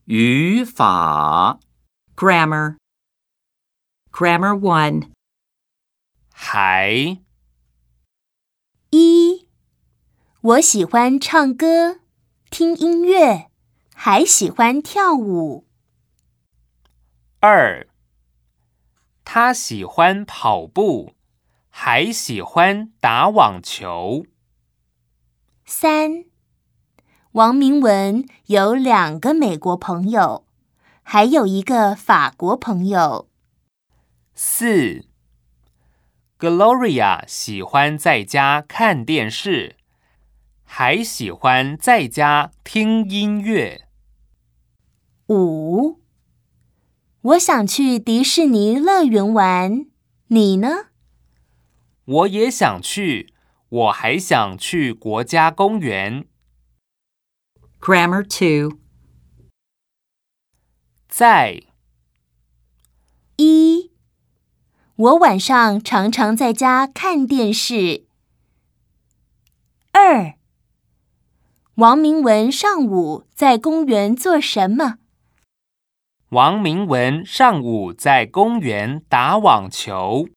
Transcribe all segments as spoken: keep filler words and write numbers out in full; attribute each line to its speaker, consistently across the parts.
Speaker 1: 语法
Speaker 2: Grammar. Grammar one.
Speaker 1: 还
Speaker 3: 一，我喜欢唱歌，听音乐，还喜欢跳舞。
Speaker 1: 二，他喜欢跑步，还喜欢打网球。
Speaker 3: 三，王明文有两个美国朋友，还有一个法国朋友。
Speaker 1: 四，Gloria 喜欢在家看电视，还喜欢在家听音乐。
Speaker 3: 五，我想去迪士尼乐园玩，你呢？
Speaker 1: 我也想去，我还想去国家公园。
Speaker 2: Grammar two.
Speaker 1: 在
Speaker 3: 一，我晚上常常在家看电视。二，王明文上午在公园做什么？
Speaker 1: 王明文上午在公园打网球。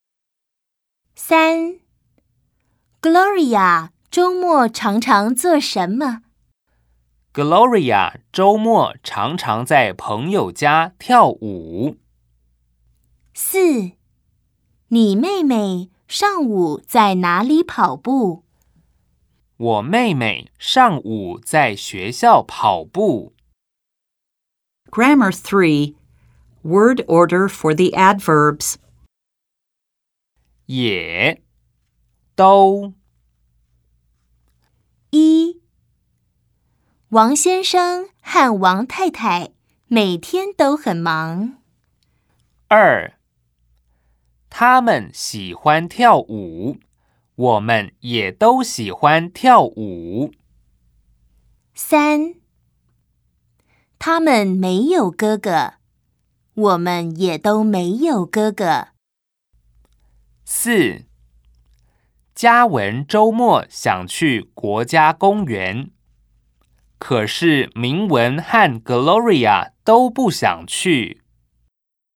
Speaker 3: 三， Gloria 周末常常做什么？
Speaker 1: Gloria 周末常常在朋友家跳舞。
Speaker 3: 四，你妹妹上午在哪里跑步？
Speaker 1: 我妹妹上午在学校跑步。
Speaker 2: Grammar three. Word order for the adverbs.
Speaker 1: 也都
Speaker 3: 一，王先生和王太太每天都很忙。
Speaker 1: 二，他们喜欢跳舞，我们也都喜欢跳舞。
Speaker 3: 三，他们没有哥哥，我们也都没有哥哥。
Speaker 1: 四，嘉文周末想去国家公园，可是明文和 Gloria 都不想去。